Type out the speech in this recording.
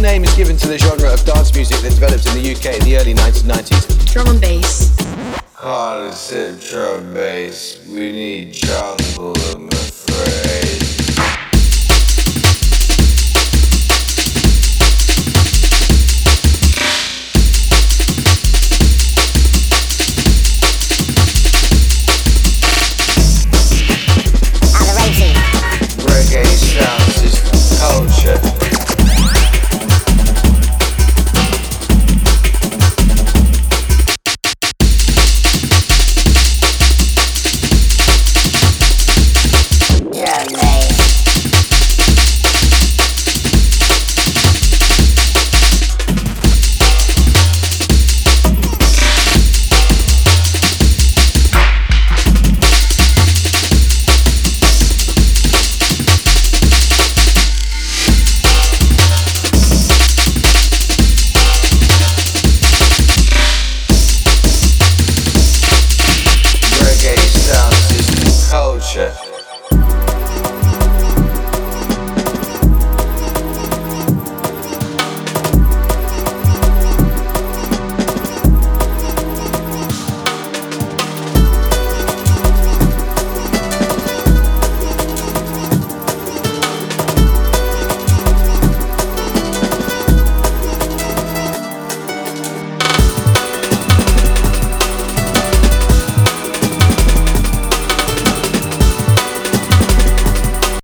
name is given to the genre of dance music that developed in the UK in the early 1990s? Drum and bass. Hard to sit drum bass. We need jungle